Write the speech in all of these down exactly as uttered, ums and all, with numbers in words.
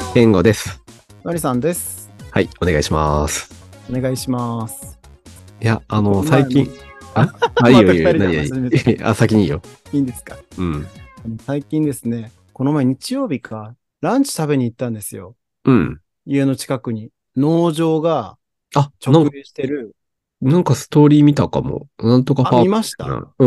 健吾です。 のりさんです。 はい、お願いします。 お願いします。 いや、あの、 この前も、 最近、ああ、いいよいいよ、 また二人で何々。 話し始めた。 あ、先にいいよ。 いいんですか？ うん。 最近ですね、この前日曜日か、ランチ食べに行ったんですよ。 うん。 家の近くに。農場があ、 直なん、 営してる。 なんかストーリー見たかも。なんとかあ、 ファーム見ました。 な。うん。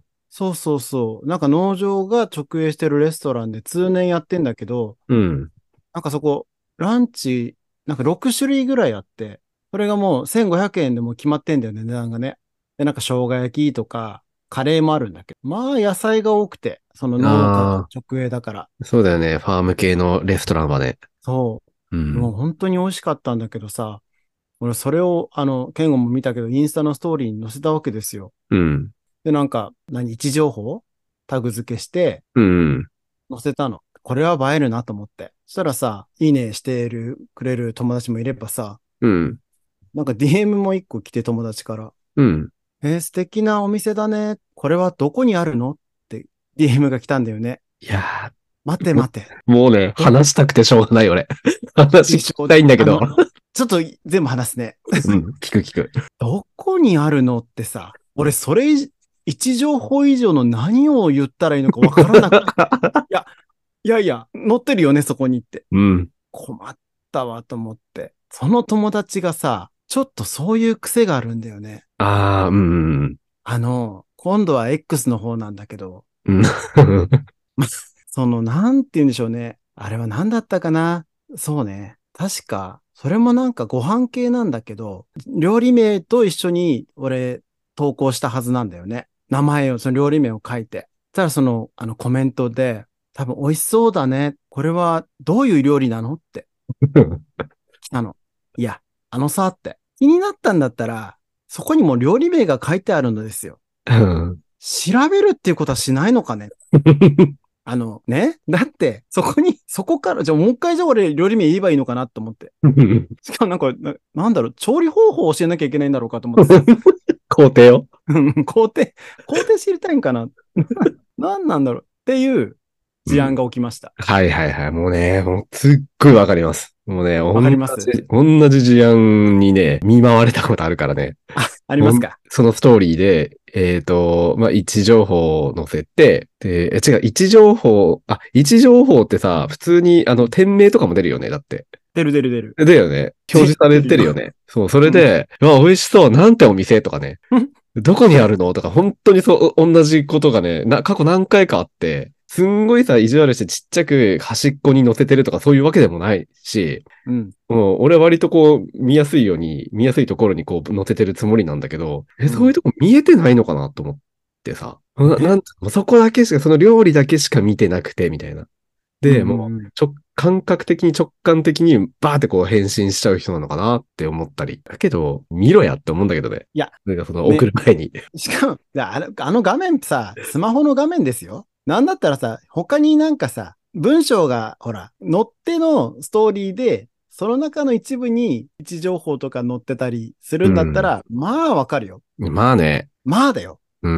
そうそうそう。なんか農場が直営してるレストランで通年やってんだけど、 うん。 なんかそこ、ランチ、なんかろく種類ぐらいあって、それがもうせんごひゃくえんでもう決まってんだよね、値段がね。で、なんか生姜焼きとか、カレーもあるんだけど、まあ野菜が多くて、その農家あ直営だから。 あ、そうだよね。ファーム系のレストランはね。 そう。もううん。 本当に美味しかったんだけどさ、俺それを、あの、ケンゴも見たけど、インスタのストーリーに載せたわけですよ。 うん。 で、なんか、何、位置情報タグ付けして、 うん。 載せたの。これは映えるなと思って。そしたらさ、いいねしてる、くれる友達もいればさ、 うん。 なんか ディーエム も一個来て友達から、 うん。 えー素敵なお店だね。これはどこにあるのって ディーエム が来たんだよね。 いや待てー、も待て。 もうね、 ど、 話したくてしょうがない、俺。話聞きでしょ、 たいんだけど。 あの、ちょっと全部話すね。 うん、聞く聞く。 どこにあるのってさ、俺それ以、位置情報以上の何を言ったらいいのかわからなくて。いや、いやいや、載ってるよね、そこにって。 うん。 困ったわと思って。その友達がさ、ちょっとそういう癖があるんだよね。 ああ、うん。 あの、今度は X の方なんだけど、 うん。 その、なんて言うんでしょうね。あれは何だったかな。そうね。確か、それもなんかご飯系なんだけど、料理名と一緒に俺投稿したはずなんだよね。名前を、その料理名を書いて。ただその、あのコメントで、多分美味しそうだね。これはどういう料理なのって来たの。いや、あのさって。気になったんだったら、そこにも料理名が書いてあるのですよ。 うん。 調べるっていうことはしないのかね。あのね。だって、そこに、そこから、じゃあもう一回じゃあ俺料理名言えばいいのかなと思って。しかもなんか、な、なんだろう、調理方法を教えなきゃいけないんだろうかと思ってさ。 工程を。 うん工程、工程知りたいんかな。なんなんだろうっていう事案うん。 が起きました。 はいはいはい。もうね、もうすっごいわかります。もうね、同わかります？ じ、同じ事案にね、見舞われたことあるからね。 あ、ありほんますか？ そのストーリーで、えっと、まあ、位置情報を載せて、で、え違う、位置情報、あ、位置情報ってさ、普通に、あの、店名とかも出るよね、だって。 出る出る出る。 だよね。表示され出るよ。 てるよね。そう、それうん。 で、うわ、美味しそう、なんてお店とかね。どこにあるのとか、本当にそう、同じことがね、な、過去何回かあって、すんごいさ、意地悪してちっちゃく端っこに載せてるとかそういうわけでもないし、 うん。 もう俺は割とこう、見やすいように、見やすいところにこう載せてるつもりなんだけど、え、 うん。 そういうとこ見えてないのかなと思ってさ、な、なね。 んそこだけしか、その料理だけしか見てなくて、みたいな。 うんうで、もう、 ん直、感覚的に直感的にバーってこう返信しちゃう人なのかなって思ったり。だけど、見ろやって思うんだけどね。 いや、 なんかその送ね。 る前に。 しかも、いやあの、あの画面ってさ、スマホの画面ですよ。なんだったらさ、他になんかさ、文章が、ほら、載ってのストーリーで、その中の一部に位置情報とか載ってたりするんだったうん。 ら、まあわかるよ。 まあね。 まあだよ。 うん。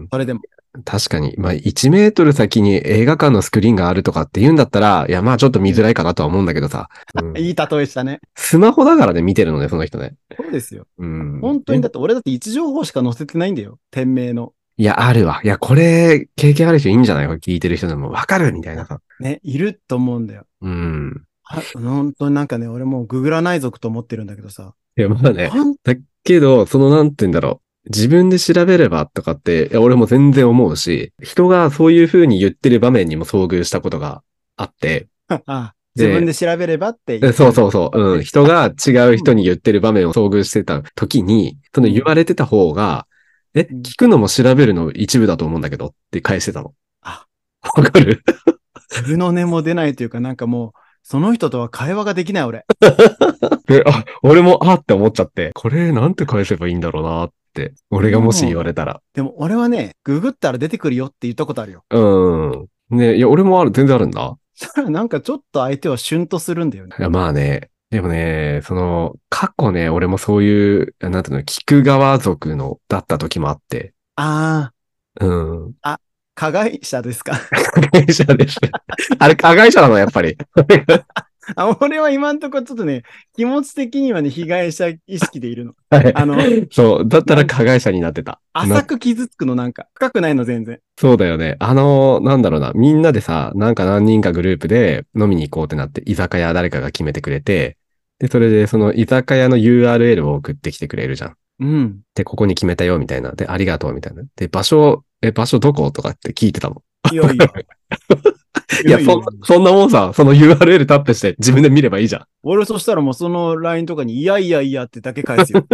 それでも。 確かに。まあ、いちメートル先に映画館のスクリーンがあるとかって言うんだったら、いや、まあちょっと見づらいかなとは思うんだけどさ。うん。 いい例えしたね。 スマホだからね、見てるのね、その人ね。 そうですよ。 うん。え、 本当に、だって俺だって位置情報しか載せてないんだよ。店名の。 いや、あるわ。いや、これ、経験ある人いいんじゃないか聞いてる人でもわかるみたいなさ。 ね、いると思うんだよ。 うん。 あ、本当になんかね、俺もうググらない族と思ってるんだけどさ。 いや、まあね。 ほん、 だけど、その、なんて言うんだろう。自分で調べればとかって、いや、俺も全然思うし、人がそういう風に言ってる場面にも遭遇したことがあって、 あ、自分で、 で調べればって言えってる。 そうそうそう、うん、 で、あ、 人が違ううん、 人に言ってる場面を遭遇してた時に、その言うん、 われてた方が、え、 うん。 聞くのも調べるの一部だと思うんだけどって返してたの。 あ、 わかる？ グの音も出ないというか、なんかもう、その人とは会話ができない俺。 で、あ、俺も、あって思っちゃって、これなんて返せばいいんだろうなって、俺がもし言もう、 われたら。 でも俺はね、ググったら出てくるよって言ったことあるよ。 うん。ね、いや、俺もある、全然あるんだ。 そしたらなんかちょっと相手はシュンとするんだよね。 いや、まあね。でもね、その、過去ね、俺もそういう、なんていうの、聞く側族の、だった時もあって。 あうん。 あ、あ、加害者ですか？ 加害者です。あれ、加害者なの、やっぱり。 あ、俺は今んとこちょっとね、気持ち的にはね、被害者意識でいるの。 はい。 あの、 そう。だったなんから加害者になってた。な、 浅く傷つくのなんか、深くないの全然。 そうだよね。あの、なんだろうな。みんなでさ、なんか何人かグループで飲みに行こうってなって、居酒屋誰かが決めてくれて、で、それでその居酒屋の ユーアールエル を送ってきてくれるじゃん。 うん。 で、ここに決めたよ、みたいな。で、ありがとう、みたいな。で、場所、え、場所どことかって聞いてたもん。 いやいや。 いや、そんな、そんなもんさ、その ユーアールエル タップして自分で見ればいいじゃん。 俺そしたらもうその ライン とかに、いやいやいやってだけ返すよ。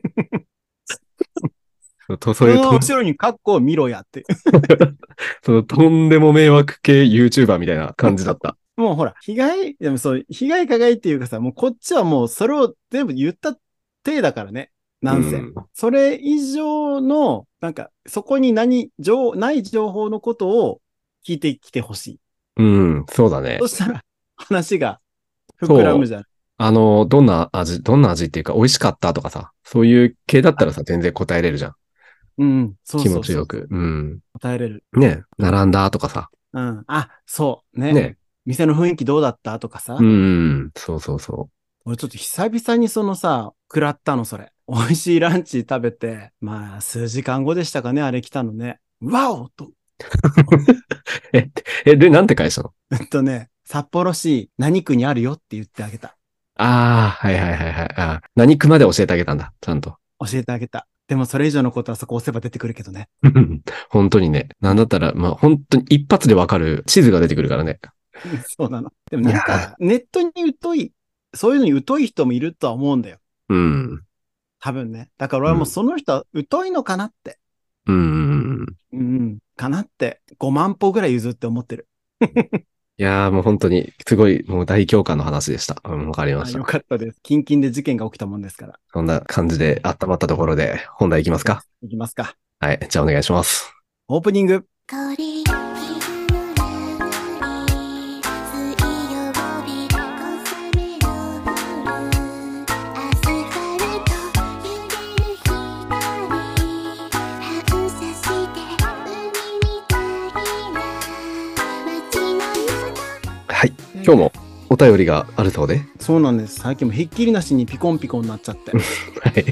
と、そそういうとん、 の後ろにカッコを見ろやって。 そのとんでも迷惑系 YouTuber みたいな感じだった。 もうほら、被害、でもそう、被害加害っていうかさ、もうこっちはもうそれを全部言った体だからね。なんせ。 うん。 それ以上の、なんか、そこに何、情、ない情報のことを聞いてきてほしい。 うん、そうだね。 そしたら、話が膨らそう。 むじゃん。 あの、どんな味、どんな味っていうか、美味しかったとかさ、そういう系だったらさ、全然答えれるじゃん。 うん、そう気そうそう。 持ちよく。うん。 答えれる。 ね、並んだとかさ。 うん。あ、そうね。 ね。 店の雰囲気どうだったとかうさ。 ん、そうそうそ俺ちょっと久々にそのさ、食らったの、それ。美味しいランチ食べて、まあ、数時間後でしたかね、あれ来たのね。わおと。 う。え、え、で、なんて返したの？ えっとね、札幌市何区にあるよって言ってあげた。 ああ、はいはいはいはい。あー何区まで教えてあげたんだ、ちゃんと。 教えてあげた。でもそれ以上のことはそこ押せば出てくるけどね。 本当にね。なんだったら、まあ本当に一発でわかる地図が出てくるからね。 そうなの。でもいやー、 なんか、ネットに疎い、そういうのに疎い人もいるとは思うんだよ。 うん。 多分ね。だから俺はもううん。 その人は疎いのかなって。 うん。 うん、かなって。ごまん歩ぐらい譲って思ってる。 いやーもう本当に、すごい、もう大共感の話でした。うん、わかりまあ、 した。 よかったです。キンキンで事件が起きたもんですから。 そんな感じで温まったところで本題いきますか？ いきますか。 はい。じゃあお願いします。 オープニング。 はい。今日もお便りがあるそうで。 そうなんです。最近もひっきりなしにピコンピコンになっちゃって。 はい。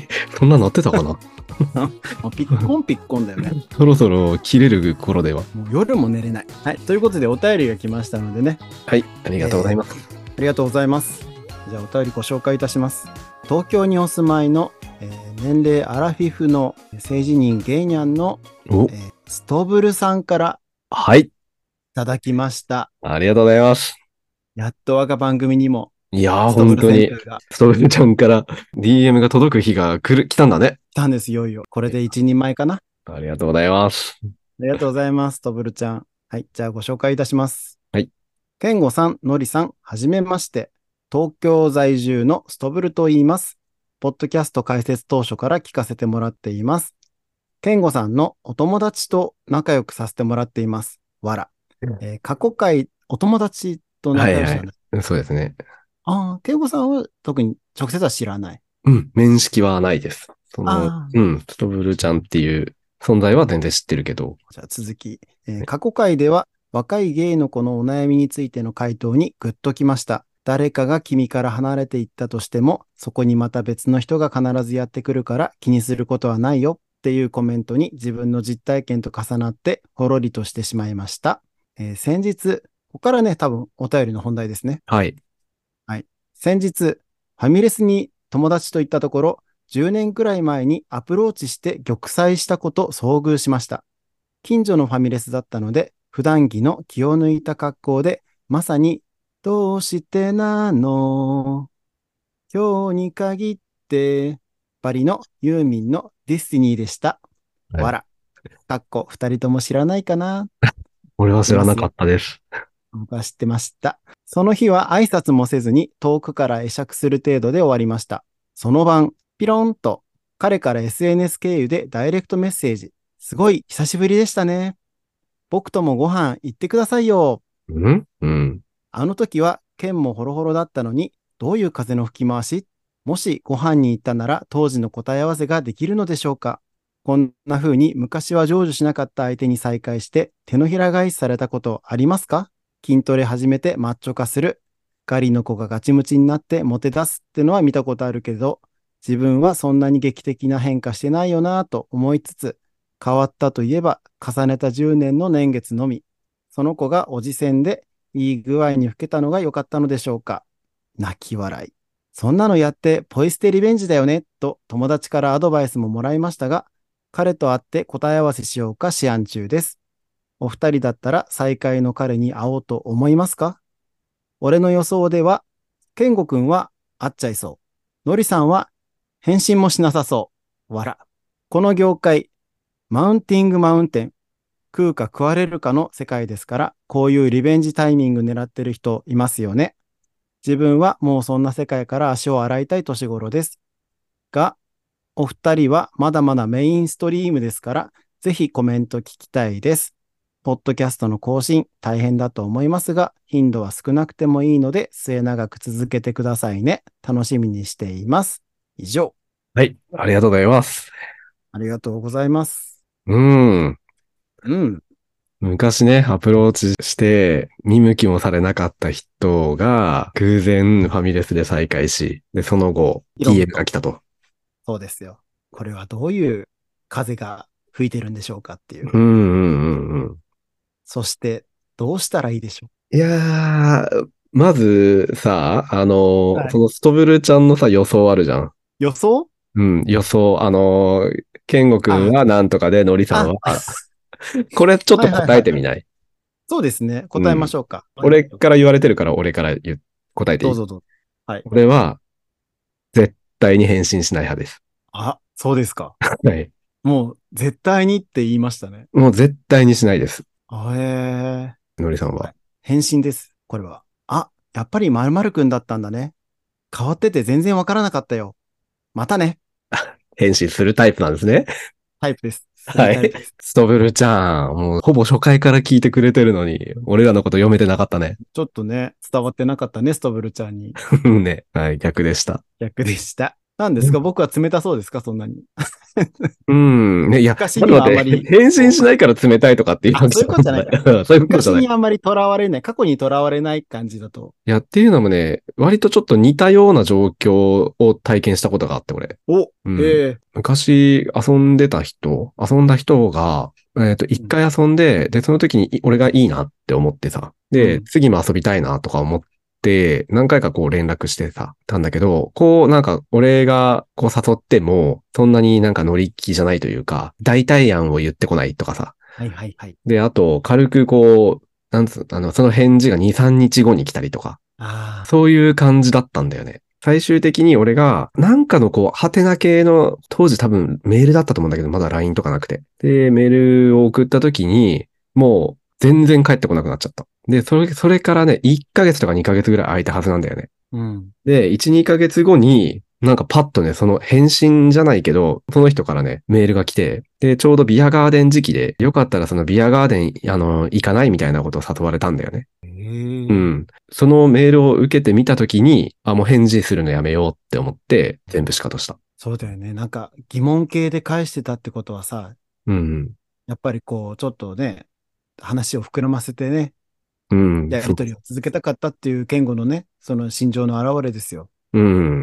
そんなのってたかな？ もうピッコンピッコンだよね。 そろそろ切れる頃では。 もう夜も寝れない。はい。ということでお便りが来ましたのでね。 はい。ありがとうございます。 ありがとうございます。じゃあお便りご紹介いたします。東京にお住まいの、えー年齢アラフィフの性自認ゲイニャンの、 お、 えーストブルさんからはい。 いただきました。 ありがとうございます。 やっと我が番組にもいやー、 ストブル本当に、 旋風がストールちゃんから ディーエム が届く日が来る、来たんだね。 来たんです、いよいよ。これで一人前かな。 ありがとうございます。 ありがとうございます、ストブルちゃん。はい、じゃあご紹介いたします。 はい。 ケンゴさん、ノリさん、はじめまして。東京在住のストブルと言います。ポッドキャスト開設当初から聞かせてもらっています。ケンゴさんのお友達と仲良くさせてもらっています。わら。えー過去回、お友達とはいは仲良しなんです。 い。そうですね。 ああ、ケンゴさんは特に直接は知らない。 うん。面識はないです。その、 ああ、 うん。ストブルちゃんっていう存在は全然知ってるけど。 じゃあ続き、えー過去回では若いゲイの子のお悩みについての回答にグッときました。誰かが君から離れていったとしても、そこにまた別の人が必ずやってくるから気にすることはないよっていうコメントに自分の実体験と重なってほろりとしてしまいました。えー先日、ここからね、多分お便りの本題ですね。 はい。 はい。先日、ファミレスに友達と行ったところ、じゅうねんくらい前にアプローチして玉砕したこと遭遇しました。近所のファミレスだったので、普段着の気を抜いた格好で、まさに、どうしてなの今日に限って、バリのユーミンのディスティニーでした。 はい。 わら。かっこ、二人とも知らないかな俺は知ってますよ。 知らなかったです。 僕は知ってました。その日は挨拶もせずに遠くから会釈する程度で終わりました。その晩、ピロンと彼から エスエヌエス 経由でダイレクトメッセージ。すごい久しぶりでしたね。僕ともご飯行ってくださいよ。 うんうん。 あの時は剣もホロホロだったのに、どういう風の吹き回し？もしご飯に行ったなら当時の答え合わせができるのでしょうか？こんな風に昔は成就しなかった相手に再会して手のひら返しされたことありますか？筋トレ始めてマッチョ化するガリの子がガチムチになってモテ出すってのは見たことあるけど、自分はそんなに劇的な変化してないよなぁと思いつつ、変わったといえば重ねたじゅうねんの年月のみ。その子がおじせんでいい具合に老けたのが良かったのでしょうか。泣き笑い。そんなのやってポイ捨てリベンジだよねと友達からアドバイスももらいましたが、彼と会って答え合わせしようか思案中です。お二人だったら再会の彼に会おうと思いますか？俺の予想では、健吾くんは会っちゃいそう。のりさんは返信もしなさそう。わら。この業界、マウンティングマウンテン、食うか食われるかの世界ですから、こういうリベンジタイミング狙ってる人いますよね。自分はもうそんな世界から足を洗いたい年頃です。が、お二人はまだまだメインストリームですから、ぜひコメント聞きたいです。ポッドキャストの更新大変だと思いますが、頻度は少なくてもいいので、末永く続けてくださいね。楽しみにしています。以上。 はい。ありがとうございます。 ありがとうございます。 うん。 うん。 昔ね、アプローチして、見向きもされなかった人が、偶然ファミレスで再会し、で、その後、 いろんディーエム が来たと。 そうですよ。これはどういう風が吹いてるんでしょうかっていう。 うんうんうんうん。 そして、どうしたらいいでしょいやー、まずさ、あう。 の、 はい。 そのストブルちゃんのさ、予想あるじゃん。 予想。 うん、予想。あの、ケンゴくんあ、 はなんとかで、ノリさんあ、 は、これちょっと答はいはいはい。 えてみない？ そうですね。答えまうん。 しょうか。 俺から言われてるから俺から言う、答えていい？ どうぞどうぞ。はい。 俺は絶対に返信しない派です。 あ、そうですか。 はい。 もう、絶対にって言いましたね。 もう絶対にしないです。 あえー。 のりさんは。 はい。返信です。これは。あ、やっぱり〇〇くんだったんだね。変わってて全然わからなかったよ。またね。 返信するタイプなんですね。 タイプです。するはい。 タイプです。 ストブルちゃん、もうほぼ初回から聞いてくれてるのに、俺らのこと読めてなかったね。 ちょっとね、伝わってなかったね、ストブルちゃんに。 ね。はい、逆でした。 逆でした。何ですか？僕は冷たそうですか？そんなに。 うん。ね、いや、ち昔にょっと待って、 はあんまり、 返信こう、 しないから冷たいとかっていうあ、 わけそういうことじゃないか。 じゃない。そういうことじゃない。 昔にあんまり囚われない、過去に囚われない感じだと。 いや、っていうのもね、割とちょっと似たような状況を体験したことがあって、俺。 お、 うん。 へえ。 昔遊んでた人、遊んだ人が、えっと、一うん。 回遊んで、で、その時にい俺がいいなって思ってさ、で、 うん。 次も遊びたいなとか思って、何回かこう連絡してさ、たんだけど、こうなんか俺がこう誘っても、そんなになんか乗り気じゃないというか、代替案を言ってこないとかさ。 はいはいはい。 で、あと、軽くこう、なんつう、あの、その返事がに、さんにちごに来たりとか、 あそういう感じだったんだよね。最終的に俺が、なんかのこう、ハテナ系の、当時多分メールだったと思うんだけど、まだ ライン とかなくて。で、メールを送った時に、もう全然帰ってこなくなっちゃった。で、それ、それからね、いっかげつとかにかげつぐらい空いたはずなんだよね。 あ。うん。 で、いち、にかげつごに、なんかパッとね、その返信じゃないけど、その人からね、メールが来て、で、ちょうどビアガーデン時期で、よかったらそのビアガーデン、あの、行かないみたいなことを誘われたんだよね。 へえ。 うん。そのメールを受けてみたときに、あ、もう返事するのやめようって思って、全部シカトした。 そうだよね。なんか疑問形で返してたってことはさ、 うん。 やっぱりこう、ちょっとね、話を膨らませてね、 うん。そう。 やりとりを続けたかったっていう健吾のね、その心情の表れですよ。 うん。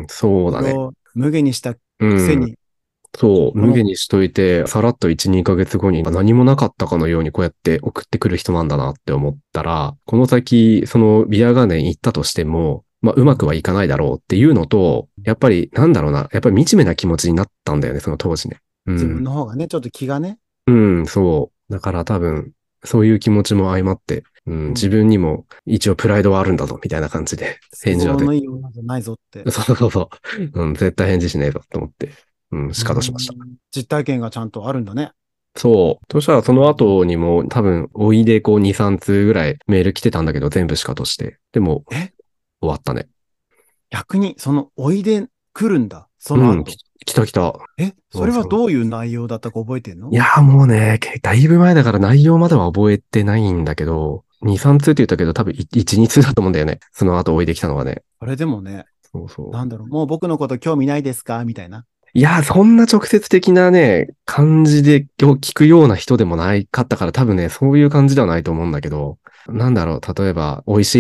そうだね。 それを無下にしたうん。 くせに、 そう。 この、 無下にしといて、さらっといち、にかげつごに何もなかったかのようにこうやって送ってくる人なんだなって思ったら、この先、そのビアガーデン行ったとしても、まあ、うまくはいかないだろうっていうのと、やっぱり、なんだろうな、やっぱり惨めな気持ちになったんだよね、その当時ね。う自分ん。 の方がね、ちょっと気がね、 うん、そう。だから多分、そういう気持ちも相まって、うん、自うん、 分にも一応プライドはあるんだぞ、みたいな感じで、 都合返事はで、 のいい女じゃないぞって。 そうそうそう、うん、絶対返事しねえぞって思って、うん、 う仕方しました。 ん。実体験がちゃんとあるんだね。 そう。そしたらその後にも多分、おいでこうに、さん通ぐらいメール来てたんだけど、全部仕方して。でも、 え、 終わったね。 逆に、その、おいで来るんだ。そのうん、 後。 き来た来た。 え、それはどういう内容だったか覚えてんの？ いやーもうね、けだいぶ前だから内容までは覚えてないんだけど、に、さん通って言ったけど多分いち、に通だと思うんだよね。その後おいできたのがね。 それでもね、 そうそう。 なんだろう、もう僕のこと興味ないですかみたいな。 いやー、そんな直接的なね、感じで聞くような人でもないかったから多分ね、そういう感じではないと思うんだけど、なんだろう、例えば、美味しい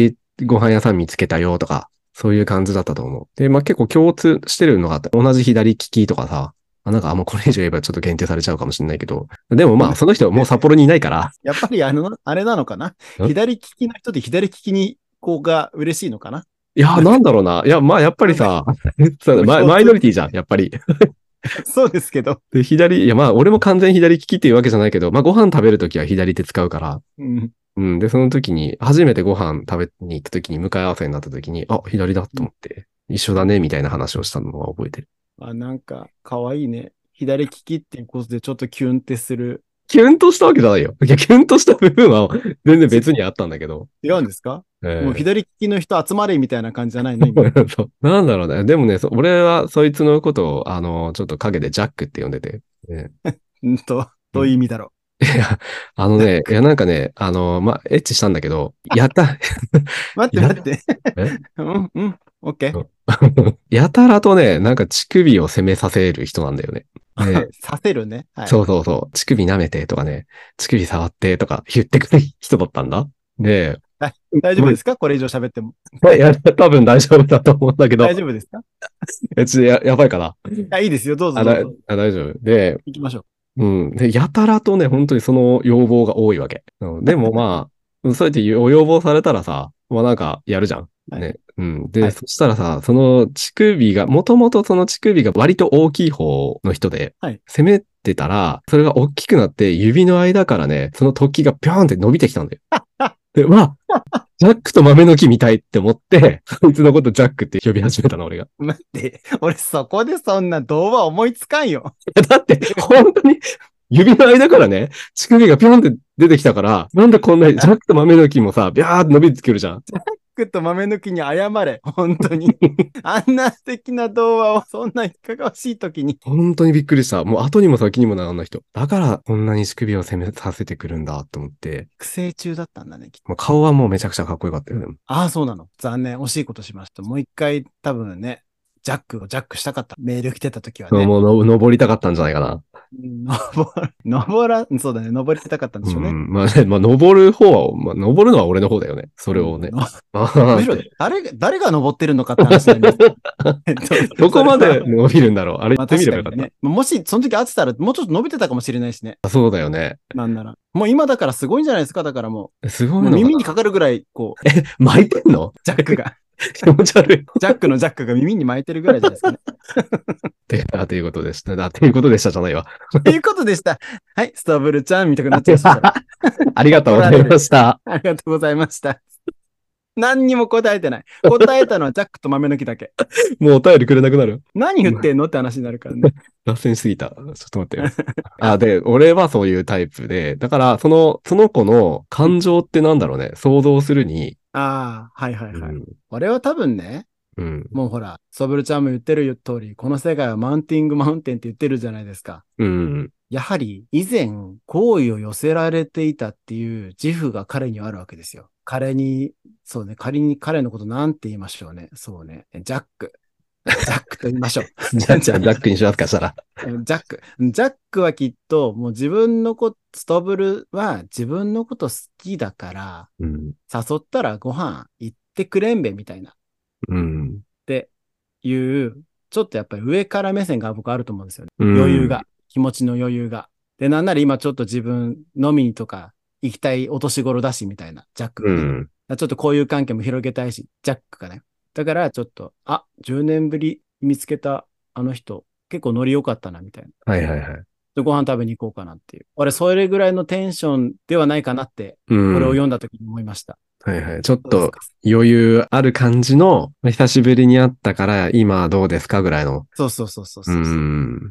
ご飯屋さん見つけたよとか、そういう感じだったと思う。で、まあ結構共通してるのがあって、同じ左利きとかさ、あなんかあんまこれ以上言えばちょっと限定されちゃうかもしれないけど、でもまあその人はもう札幌にいないから。 やっぱりあの、あれなのかな左利きの人で左利きに子が嬉しいのかないや、なんだろうな。いや、まあやっぱりさ、ママイノリティじゃん、やっぱり。 そうですけど。 で、左、いやまあ俺も完全左利きっていうわけじゃないけど、まあご飯食べるときは左手使うから、 うん。 うん。で、その時に、初めてご飯食べに行った時に、向かい合わせになった時に、あ、左だと思って、一緒だね、みたいな話をしたのは覚えてる。 あ、なんか、かわいいね。左利きっていうことでちょっとキュンってする。 キュンとしたわけじゃないよ。いや、キュンとした部分は全然別にあったんだけど。 違うんですか、 えー、 もう左利きの人集まれみたいな感じじゃないの今。 そう。なんだろうね。でもね、俺はそいつのことを、あの、ちょっと陰でジャックって呼んでて。ね、 うんと、どういう意味だろう。いや、あのね、いや、なんかね、あの、まあ、エッチしたんだけど、やった。 待って待って。 えうん、うん、オッケー。 やたらとね、なんか乳首を攻めさせる人なんだよね。ねさせるね。はい。 そうそうそう。乳首舐めてとかね、乳首触ってとか言ってくる人だったんだ。で、 大丈夫ですかこれ以上喋っても。 いや、多分大丈夫だと思うんだけど。 大丈夫ですかえ、ちょっとや、やばいかな。 あ、いいですよ。どうぞあ、だどうぞ。 あ大丈夫。で、 行きましょう。 うん。で、やたらとね、本当にその要望が多いわけ。うん、でもまあ、そうやってお要望されたらさ、まあなんかやるじゃん。 はい、 ね。うん。で、 はい、 そしたらさ、その乳首が、もともとその乳首が割と大きい方の人で、 はい、 攻めてたら、それが大きくなって指の間からね、その突起がピョーンって伸びてきたんだよ。で、わジャックと豆の木みたいって思って、そいつのことジャックって呼び始めたの、俺が。 待って、俺そこでそんな童話思いつかんよ。 だって、本当に、指の間からね、乳首がピョンって出てきたから、なんでこんなに、ジャックと豆の木もさ、ビャーって伸びてくるじゃん。 ジャックと豆の木に謝れ。本当に。あんな素敵な童話をそんないかがわしい時に。 本当にびっくりした。もう後にも先にもならない人。だからこんなに乳首を攻めさせてくるんだと思って。 育成中だったんだね、きっと。 もう顔はもうめちゃくちゃかっこよかったよね。 ああ、そうなの。残念。惜しいことしました。もう一回多分ね、ジャックをジャックしたかった。メール来てた時はね。 もうの登りたかったんじゃないかな。 登る、登ら、そうだね、登りたかったんでしょうね。 うん、まあね、まあ登る方は、まあ登るのは俺の方だよね。それをね。 うん、むしろ、誰、誰が登ってるのかって話なんです。 どこまで伸びるんだろうあれ言ってみればよかった。 まあね、もしその時会ってたらもうちょっと伸びてたかもしれないしね。 そうだよね。 なんなら。もう今だからすごいんじゃないですか。だからもう。すごいのかな。耳にかかるぐらい、こう。 え、巻いてんのジャックが。 気持ち悪い。 ジャックのジャックが耳に巻いてるぐらいじゃないですかね。 で、あ、ということでした。あ、ということでしたじゃないわ。 ということでした。はい、スタブルちゃん見たくなっちゃいました。 ありがとうございました。 ありがとうございました。何にも答えてない。答えたのはジャックと豆の木だけ。 もうお便りくれなくなる。 何言ってんのって話になるからね。 脱線しすぎた。ちょっと待ってよ。あ、で、俺はそういうタイプで、だから、その、その子の感情ってなんだろうね。想像するに。 ああ、はいはいはい。 うん、 俺は多分ね、 うん、 もうほら、ソブルちゃんも言ってる通り、この世界はマウンティングマウンテンって言ってるじゃないですか。 うん。 やはり、以前、好意を寄せられていたっていう自負が彼にはあるわけですよ。彼に、そうね、仮に彼のことなんて言いましょうね。そうね、ジャック。ジャックと言いましょう。 じゃあ、じゃあ、ジャックにしますか、したら。 ジャック。ジャックはきっと、もう自分のこと、ストブルは自分のこと好きだから、 うん、 誘ったらご飯行ってくれんべみたいな。 うん。 っていう、ちょっとやっぱり上から目線が僕あると思うんですよね。 うん、 余裕が。気持ちの余裕が。で、なんなら今ちょっと自分飲みにとか行きたいお年頃だしみたいな。ジャックがね。うん、ちょっと交友関係も広げたいし、ジャックがね。だからちょっと、あ、じゅうねんぶり見つけたあの人、結構ノリ良かったなみたいな。 はいはいはい。 で、ご飯食べに行こうかなっていう。俺、それぐらいのテンションではないかなって、これを読んだ時に思いました。 はいはい。ちょっと余裕ある感じの、久しぶりに会ったから今どうですかぐらいの。 そうそうそうそうそう。 うん。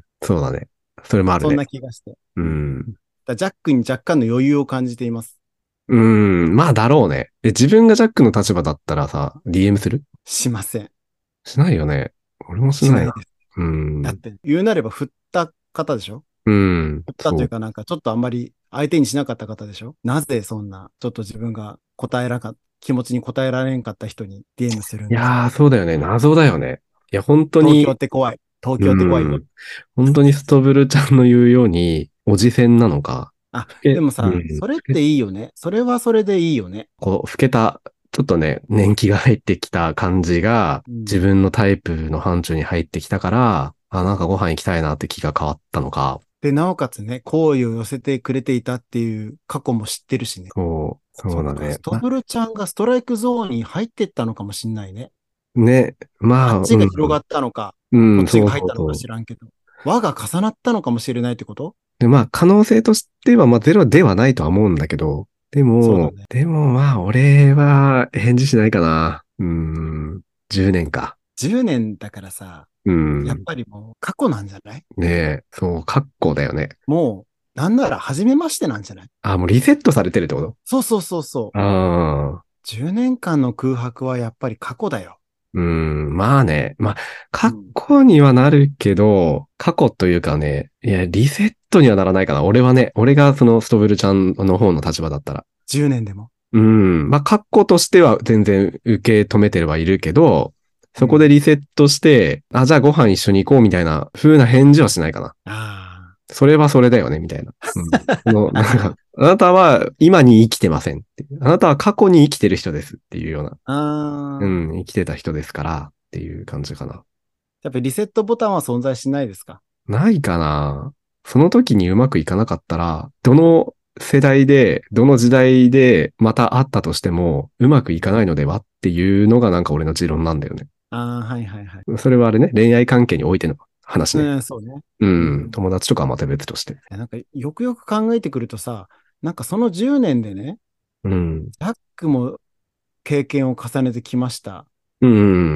そうだね。それもあるね。 そんな気がして。 うん。 だジャックに若干の余裕を感じています。 うん。まあだろうね。え、自分がジャックの立場だったらさ、ディーエム する？ しません。 しないよね。俺もしないな。 しないです。 うん。 だって、言うなれば振った方でしょ？ うん。 振ったというかなんかちょっとあんまり相手にしなかった方でしょ？なぜそんな、ちょっと自分が答えらか、気持ちに答えられんかった人に ディーエム するんですか？ いやー、そうだよね。謎だよね。いや、本当に。 東京って怖い。東京って怖いよ。 本当にストブルちゃんの言うように、おじせんなのか。 あ、でもさ、 うん、 それっていいよね。それはそれでいいよね。 こう、老けたちょっとね、年季が入ってきた感じが、 うん自分のタイプの範疇に入ってきたから、あ、なんかご飯行きたいなって気が変わったのか。 で、なおかつね、好意を寄せてくれていたっていう過去も知ってるしね。 そう、そそっか、 うだね。ま、 ストブルちゃんがストライクゾーンに入ってったのかもしんないね。 ね、まあ、 あっちうん、 が広がったのか、 うん、 こっちそうが入ったのかそうそう。 知らんけど、輪が重なったのかもしれないってこと？ で、まあ、可能性としては、まあ、ゼロではないとは思うんだけど、でも、 そうだね。 でもまあ、俺は返事しないかな。うーん、じゅうねんか。 じゅうねんだからさ、 うん、 やっぱりもう過去なんじゃない？ ねえ、そう、格好だよね。 もう、なんなら初めましてなんじゃない？ あ、もうリセットされてるってこと？ そうそうそうそう。 ああ、 じゅうねんかんの空白はやっぱり過去だよ。 うん、まあね、まあ、格うん。 好にはなるけど、過去というかね、いや、リセットにはならないかな。俺はね、俺がそのストブルちゃんの方の立場だったら。 じゅうねんでも。 うん。まあ、格好としては全然受け止めてればいるけど、そこでうん。 リセットして、あ、じゃあご飯一緒に行こうみたいな風な返事はしないかな。 あそれはそれだよね、みたいな。うん。その、なんか、あなたは今に生きてませんっていう。あなたは過去に生きてる人ですっていうような。 あ。ああ。 うん、生きてた人ですからっていう感じかな。 やっぱりリセットボタンは存在しないですか？ ないかな。その時にうまくいかなかったら、どの世代で、どの時代でまた会ったとしても、うまくいかないのではっていうのがなんか俺の持論なんだよね。 ああ、はいはいはい。 それはあれね、恋愛関係においての話ね。 うん、そうね。 ううん。 ん、友達とかはまた別として。 なんか、よくよく考えてくるとさ、なんかそのじゅうねんでね、 うん。 ジャックも経験を重ねてきました。 うん。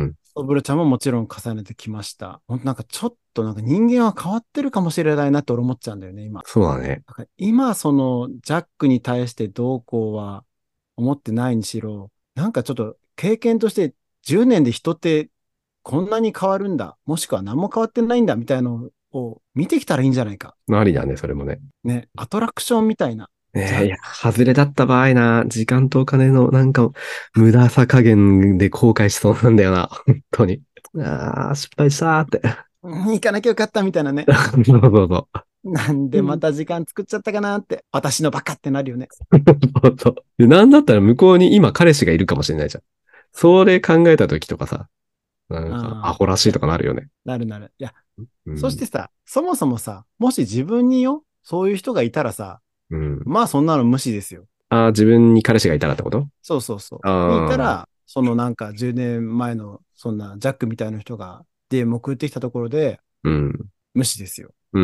ソブルちゃんももちろん重ねてきました。ほんとなんかちょっとなんか人間は変わってるかもしれないなって俺思っちゃうんだよね、今。 そうだね。 なんか今そのジャックに対してどうこうは思ってないにしろ、なんかちょっと経験としてじゅうねんで人ってこんなに変わるんだ、もしくは何も変わってないんだみたいなのを見てきたらいいんじゃないか。 ありだね、それもね。 ね、アトラクションみたいな。じゃ、 ねえ、いや、外れだった場合な、時間とお金のなんか、無駄さ加減で後悔しそうなんだよな。本当に。ああ、失敗したーって。 うん行かなきゃよかったみたいなね。 そうそうそう。 なんでまた時間作っちゃったかなって、私のバカってなるよね。 そうそう。で、なんだったら向こうに今彼氏がいるかもしれないじゃん。それ考えた時とかさ、なんか、アああ、いや、 ホらしいとかなるよね。 なるなる。いや、 うん。 そしてさ、そもそもさ、もし自分によ、そういう人がいたらさ、 うん。 まあそんなの無視ですよ。 ああ、自分に彼氏がいたらってこと？ そうそうそう。にいたああ、 ら、そのなんかじゅうねんまえのそんなジャックみたいな人が ディーエム 送ってきたところでうん。 無視ですよ。 うん。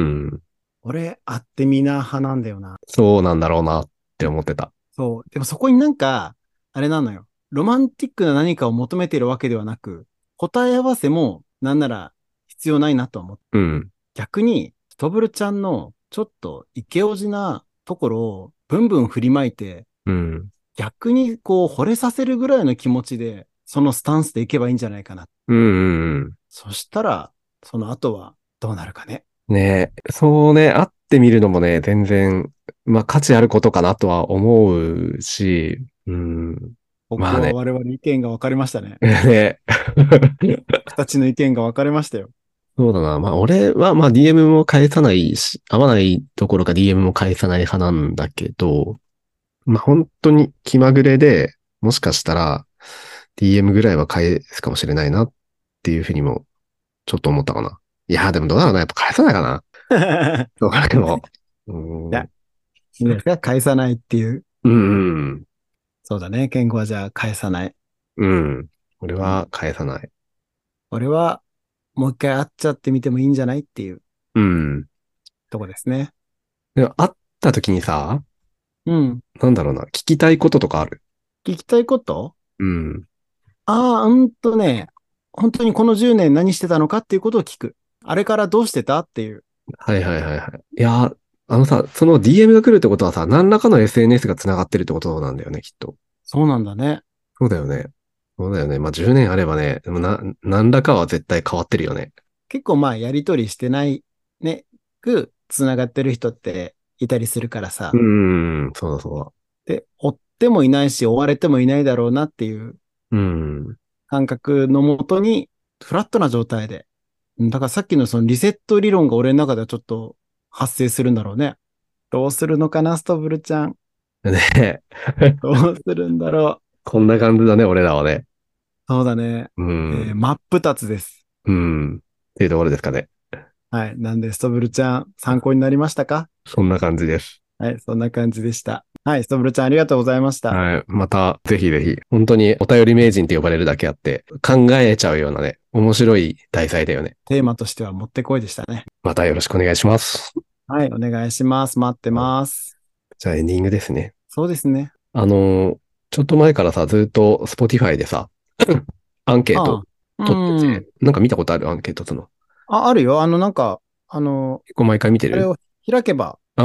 俺、会ってみな派なんだよな。 そうなんだろうなって思ってた。 そう。でもそこになんか、あれなのよ。ロマンティックな何かを求めているわけではなく、答え合わせもなんなら必要ないなと思って。 うん。 逆に、トブルちゃんのちょっとイケオジなところをブンブン振りまいて、 うん。 逆にこう惚れさせるぐらいの気持ちで、そのスタンスでいけばいいんじゃないかな。 うん。うん。 そしたら、その後はどうなるかね。 ねえ、そうね、会ってみるのもね、全然、まあ価値あることかなとは思うし、うん。 ここはまあね、 我々意見が分かれましたね。 ね。 僕たちの意見が分かれましたよ。 そうだな。まあ俺はまあ ディーエム も返さないし、合わないどころか ディーエム も返さない派なんだけど、まあ本当に気まぐれで、もしかしたら ディーエム ぐらいは返すかもしれないなっていうふうにもちょっと思ったかな。いやーでもどうだろうな。やっぱ返さないかな。 いどうかでも。うーや、 ん。 いいですか？返さないっていう。 うん。 そうだね。健吾はじゃあ返さない。 うん。俺うん。 は返さない。 俺はもう一回会っちゃってみてもいいんじゃないっていううん。 とこですね。 でも会った時にさ、 うん。 なんだろうな。聞きたいこととかある？ 聞きたいこと？ うん。 ああー、うんとね、本当にこのじゅうねん何してたのかっていうことを聞く。あれからどうしてたっていう。 はいはいはいはい。いや、あのさ、その ディーエム が来るってことはさ、何らかの エスエヌエス が繋がってるってことなんだよね、きっと。 そうなんだね。 そうだよね。そうだよね。まあ、じゅうねんあればね、でもな、何らかは絶対変わってるよね。 結構まあやりとりしてないね、く繋がってる人っていたりするからうさ。 ーん、そうだそで、追ってもいないし、追われてもいないだろうなっていううだ。うん。 感覚のもとに、フラットな状態で。うんだからさっきのそのリセット理論が俺の中ではちょっと発生するんだろうね。どうするのかな、ストブルちゃん。 ねえ。 どうするんだろこんな感じだね、俺らはね。 そうだね。 うえーん。 真っ二つです。 うん。っていうところですかね。 はい。なんで、ストブルちゃん、参考になりましたか？ そんな感じです。 はい。そんな感じでした。はい。ストブルちゃん、ありがとうございました。 はい。また、ぜひぜひ。本当にお便り名人って呼ばれるだけあって、考えちゃうようなね、面白い題材だよね。 テーマとしてはもってこいでしたね。 またよろしくお願いします。 はい。お願いします。待ってます。 じゃあエンディングですね。 そうですね。 あのーちょっと前からさ、ずっと Spotify でさ、アンケートああ。 取ってうん。 て、なんか見たことあるアンケートとの。 あ、あるよ。あの、なんか、あの、 結構毎回見てる？ あれを開けば、 うん。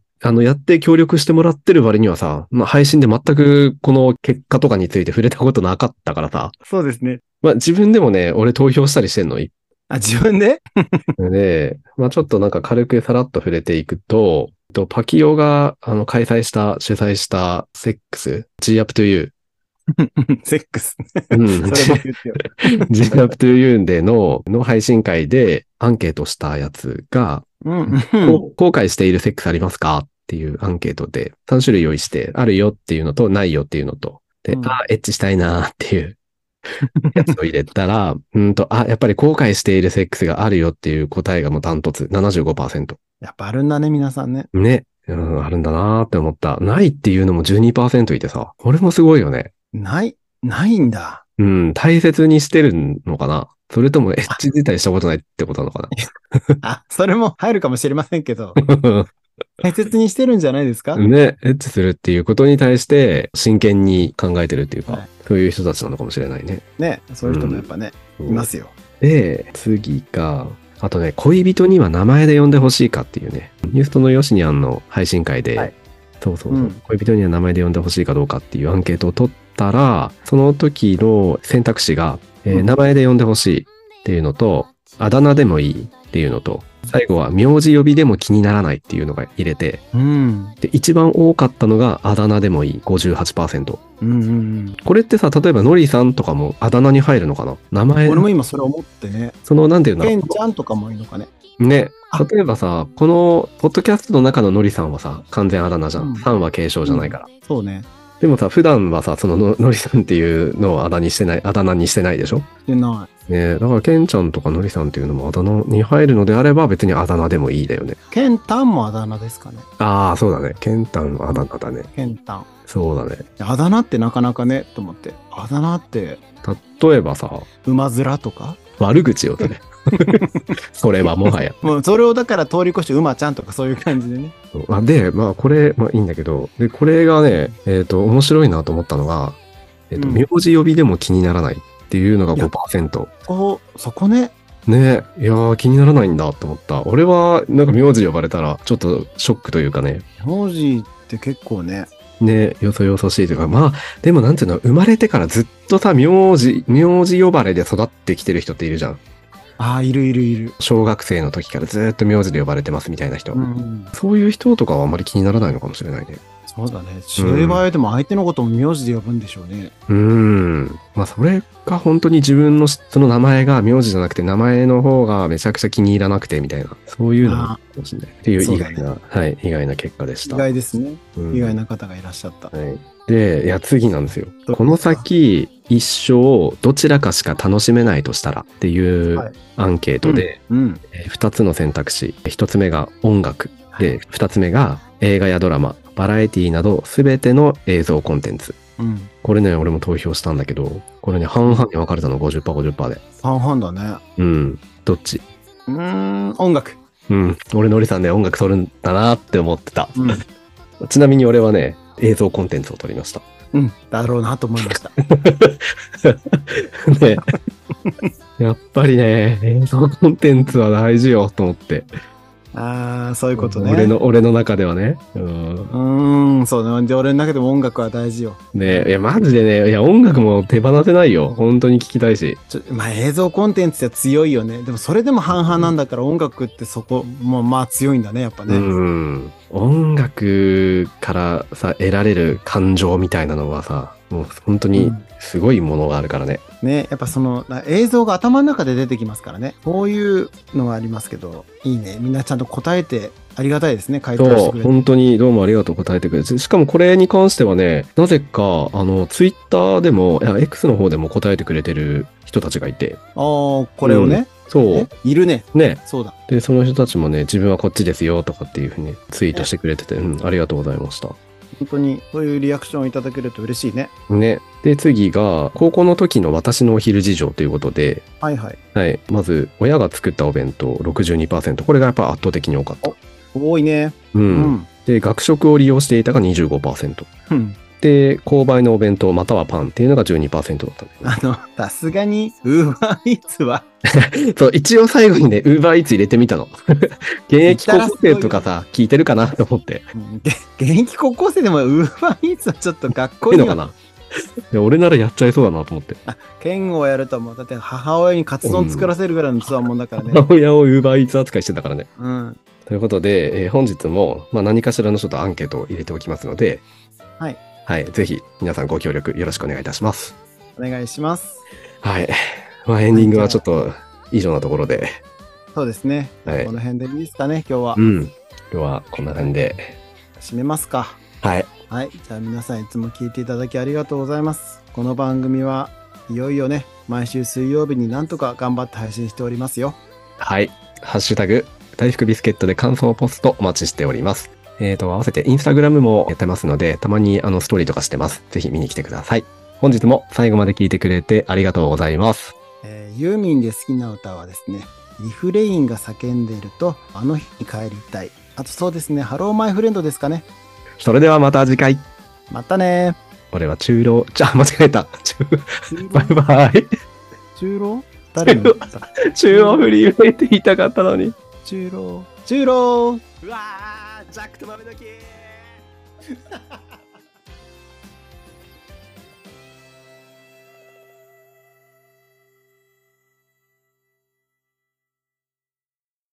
あの、やって協力してもらってる割にはさ、まあ、配信で全くこの結果とかについて触れたことなかったからさ、 そうですね。 まあ、自分でもね、俺投票したりしてんの。 あ、自分でで、まあ、ちょっとなんか軽くさらっと触れていくと、とパキオがあの開催した、主催したセックス、G Up to You。 セックス。 うん。 それも言ってよ。 G Up to You での、の配信会でアンケートしたやつが、 うんうんこう後悔しているセックスありますかっていうアンケートでさん種類用意して、あるよっていうのと、ないよっていうのと、で、 うんあ、エッチしたいなーっていうやつを入れたら、うんと、あ、やっぱり後悔しているセックスがあるよっていう答えがもうダントツ、ななじゅうごパーセント。 やっぱあるんだね、皆さんね。 ね。うん、あるんだなーって思った。ないっていうのもじゅうにパーセントいてさ、これもすごいよね。 ない、ないんだ。 うん、大切にしてるのかな？それともエッチ自体したことないってことなのかあ、それも入るかもしれませんけど、 な？ 大切にしてるんじゃないですか？ ね、エッチするっていうことに対して真剣に考えてるっていうか、 はいそういう人たちなのかもしれないね。 ね、そういう人もやっぱね、 うんいますよ。 で、次が、あとね、恋人には名前で呼んでほしいかっていうね、ニューストのヨシニャンの配信会で、 はいそうそうそう、 うん恋人には名前で呼んでほしいかどうかっていうアンケートを取ったら、その時の選択肢が、えーうん名前で呼んでほしいっていうのと、あだ名でもいいっていうのと、最後は名字呼びでも気にならないっていうのが入れて、 うん。 で、一番多かったのがあだ名でもいい、ごじゅうはちパーセント。 うんうんうん。 これってさ、例えばのりさんとかもあだ名に入るのかな？名前、 俺も今それ思ってね、 その、なんていうんだろケンちゃんとかもいいのかね。 う。ね。 あ例えばさ、この、ポッドキャストの中ののりさんはさ、完全あだ名じゃん。 うんさんは継承じゃないから。 そうね。 でもさ、普段はさ、そのののりさんっていうのをあだにしてない、あだ名にしてないでしょ？ してなね。だから、ケンちゃんとかのりさんっていうのもあだ名に入るのであれば、別にあだ名でもいいだよね。 い。ケンタンもあだ名ですかね。 ああ、そうだね。ケンタンはあだ名だね。 ケンタン。 そうだね。 あだ名ってなかなかね、と思って。あだ名って、 例えばさ、 馬面とか悪口をね。それはもはや。 もうそれをだから通り越して馬ちゃんとかそういう感じでね。 あで、まあこれ、まあいいんだけど、で、これがね、えっ、と、面白いなと思ったのが、えっ、と、 うん名字呼びでも気にならないっていうのがいやごパーセント。 そこ、そこね。 ねいやー気にならないんだと思った。俺は、なんか名字呼ばれたら、ちょっとショックというかね、 名字って結構ね。 ねよそよそしいというか、まあ、でもなんていうの、生まれてからずっとさ、名字、名字呼ばれで育ってきてる人っているじゃん。 ああ、いるいるいる。 小学生の時からずっと名字で呼ばれてますみたいな人。 うん。 そういう人とかはあんまり気にならないのかもしれないね。 そうだね。そういう場合でも相手のことも名字で呼ぶんでしょうね。 うーん。まあ、それが本当に自分のその名前が名字じゃなくて名前の方がめちゃくちゃ気に入らなくてみたいな、そういうのもかもしれない。っていう意外な、はい、意外な結果でした。 意外ですね。 うん意外な方がいらっしゃった。 はい。で、いや、次なんですよどう。 この先、一生どちらかしか楽しめないとしたらっていうはいアンケートで、 うん。 えー二つの選択肢。一つ目が音楽。で、二つ目が映画やドラマ、バラエティなどすべての映像コンテンツ。 うん。 これね、俺も投票したんだけど、これね、半々に分かれたの ごじゅっパーセント、ごじゅっパーセント で。 半々だね。 うん。どっち？ うーん、音楽。 うん。俺のりさんね、音楽撮るんだなって思ってた。 うん。 ちなみに俺はね、映像コンテンツを撮りました。 うん。だろうなと思いました。 ねやっぱりね、映像コンテンツは大事よと思って。 ああ、そういうことね。 俺の、俺の中ではね。うん。 うーん、そうね。で、俺の中でも音楽は大事よ。 ねいや、マジでね、いや、音楽も手放せないよ。本当に聞きたいし。 ちょまあ映像コンテンツって強いよね。でもそれでも半々なんだから音楽ってそこもまあ強いんだね、やっぱね。 うん。音楽からさ、得られる感情みたいなのはさ、もう本当にすごいものがあるからね。 ね、やっぱそのな映像が頭の中で出てきますからね。こういうのはありますけど、いいね。みんなちゃんと答えてありがたいですね、回答してそう、 くれて。 本当にどうもありがとう答えてくれて。しかもこれに関してはね、なぜか、あの、ツイッターでも、いや、X の方でも答えてくれてる人たちがいて。 ああ、これをね。 そうえ。いるね。 ね。 そうだ。 で、その人たちもね、自分はこっちですよとかっていうふうにツイートしてくれてて、うん、ありがとうございました。 本当に、そういうリアクションをいただけると嬉しいね。 ね。で、次が、高校の時の私のお昼事情ということで、 はいはい。 はい。まず、親が作ったお弁当ろくじゅうにパーセント。これがやっぱ圧倒的に多かった。 多いね。 うん。 うん。 で、学食を利用していたが にじゅうごパーセント。 うん。 で、購買のお弁当またはパンっていうのが じゅうにパーセント だったんだよね。 あの、さすがに、ウーバーイーツは。 そう、一応最後にね、ウーバーイーツ入れてみたの。現役高校生とかさ、聞いてるかなと思って。 うんげ現役高校生でもウーバーイーツはちょっと学校にはいいのかないや俺ならやっちゃいそうだなと思って。 あ、剣をやると思う。だって母親にカツ丼作らせるぐらいのつわもんだからね。 母親をウーバーイーツ扱いしてたからね。 うん。 ということで、えー本日も、まあ、何かしらのちょっとアンケートを入れておきますので、 はい。 はい。ぜひ、皆さんご協力よろしくお願いいたします。 お願いします。 はい。まあ、エンディングはちょっと以上なところで、 そうですね。 はいこの辺でいいですかね、今日はう。ん。今日はこんな感じで、 締めますか。 はい。 はい。じゃあ皆さんいつも聞いていただきありがとうございます。この番組はいよいよね、毎週水曜日になんとか頑張って配信しておりますよ。 はい。ハッシュタグ、大福ビスケットで感想をポストお待ちしております。えーと、合わせてインスタグラムもやってますので、たまにあのストーリーとかしてます。ぜひ見に来てください。本日も最後まで聞いてくれてありがとうございます。 えーユーミンで好きな歌はですね、リフレインが叫んでいると、あの日に帰りたい。あとそうですね、ハローマイフレンドですかね。 それではまた次回。 またね俺は中老、じゃあ間違えた。中ー。 バイバイ。 中老誰に言った中央フリーウェイって言いたかったのに。 中老中老うわー、ジャックと豆の木